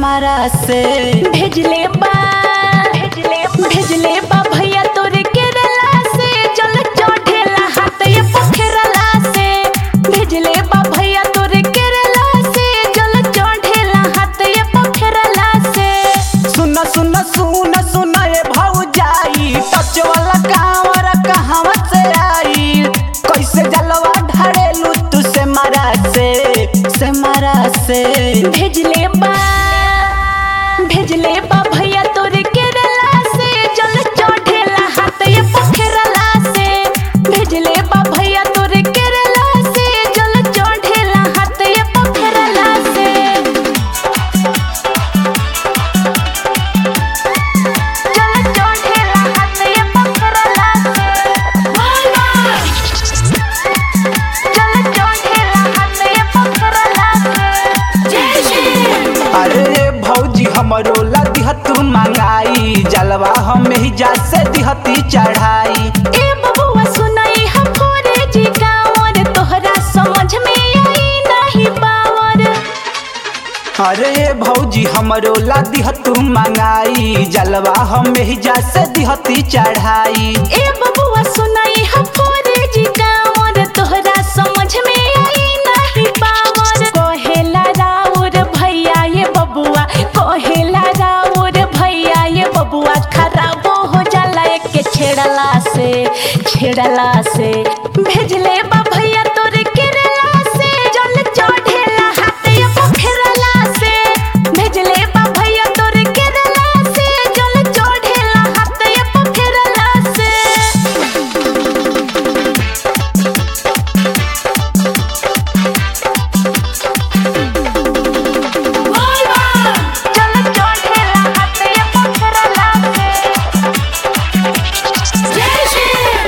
सेमारा से भेजले बा भैया तोरे केरला से जल चढ़ेला हाथ ये पोखरला से भेजले बा भैया तोरे केरला से जल चढ़ेला हाथ ये पोखरला से सुन सुन सुन सुन ये भौजाई टच वाला कांवर कहवा से आई कैसे जलवा ढारेलू तू सेमारा से भेजले बा भैया तोरे केरला से जल चढ़ेला हाथ ये पोखरला से भेजले बा भैया तोरे केरला से जल चढ़ेला हाथ ये पोखरला से जल चढ़ेला हाथ ये पोखरला से जल चढ़ेला हाथ ये पोखरला से अरे भौजी हमरो ला दिहतू मंगाई जलवा हम ही जा से दिहती चढ़ाई ए बबुआ सुनाई हम फोरे जी गाँव तोहरा समझ में आई नहीं पावर अरे भौजी हमरो ला दिहतू मंगाई जलवा हम ही जा से दिहती चढ़ाई ए बबुआ सुनाई हम फोरे जी गाँव तोहरा समझ में आई नहीं पावर कोहेला राउर भैया ये बबुआ कोहेला राउर भैया ये बबुआ खराब हो जाला के छेड़ला से भेजले बा भैया तोरे केरला से जल चढ़ेला हाथ ये पोखरला से भेजले बा भैया तोरे केरला से जल चढ़ेला हाथ ये पोखरला से जल चढ़ेला हाथ ये पोखरला से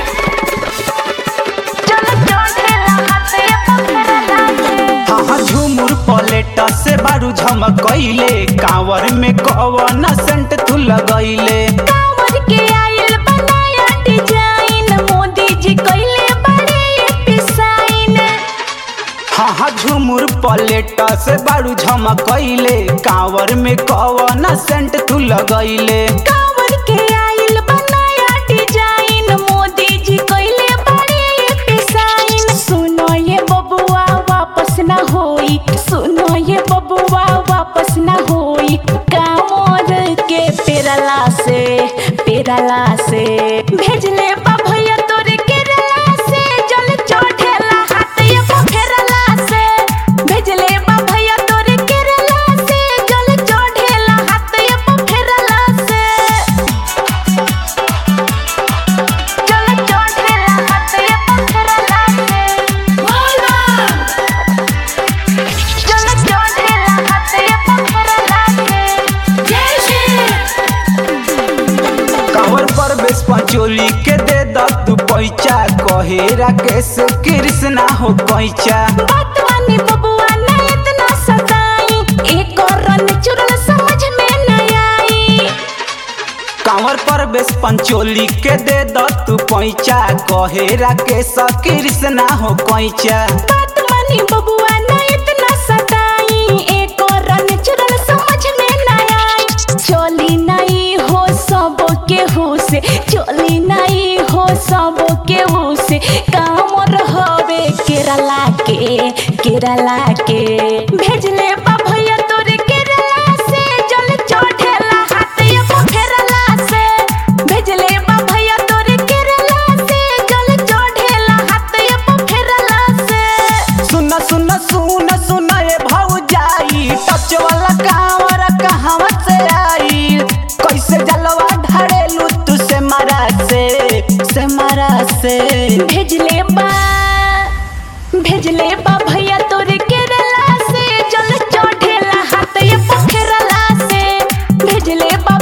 जल चढ़ेला हाथ ये पोखरला से हाँ झूमुर पलेट से बारू झमकैले कांवर में कवन सेंट तू लगैले कांवर के आयल बनाया डिजाइन मोदी जी कइले बड़े डिजाइन हाँ झूमुर पलेट से बारू झमकैले कांवर में कवन सेंट तू लगैले कांवर के आयल बनाया डिजाइन मोदी जी कइले बड़े डिजाइन सुनो ये बबुआ वापस ना होई सुनो ये बबुआ वापस ना होई कांवर के पेरला से भेजले बा भैया तोरे केरला से जल चढ़ेला हाथ ये पोखरला से भेजले बा भैया तोरे केरला से जल चढ़ेला हाथ ये पोखरला से जल चढ़ेला हाथ ये पोखरला से जल चढ़ेला हाथ ये पोखरला से कांवर पर बेस पंचोली के दे द तू पैचा कहे राकेश कृष्णा हो पैचा बात वानी बबुआ ना इतना सताई एक और रन चुरल समझ में न आई कांवर पर बेस पंचोली के दे द तू पैचा कहे राकेश कृष्णा हो पैचा बात वानी बबुआ ना इतना सताई एक और रन चुरल समझ में न आई चोली नहीं हो सब के हो से चोली नहीं हो सब के हो से काम रहवे केरला के भेजले बा भैया तोरे केरला से जल चढ़ेला हाथ ये पोखरला से भेजले बा भैया तोरे केरला से जल चढ़ेला हाथ ये पोखरला से सुन सुन सुन सुन ये भौजाई टच वाला कांवर कहवा से आई कैसे जलवा ढारेलू तू सेमारा से भेजले बा भैया तोरे केरला से जल चढ़ेला हाथ ये पोखरला से भेजले बा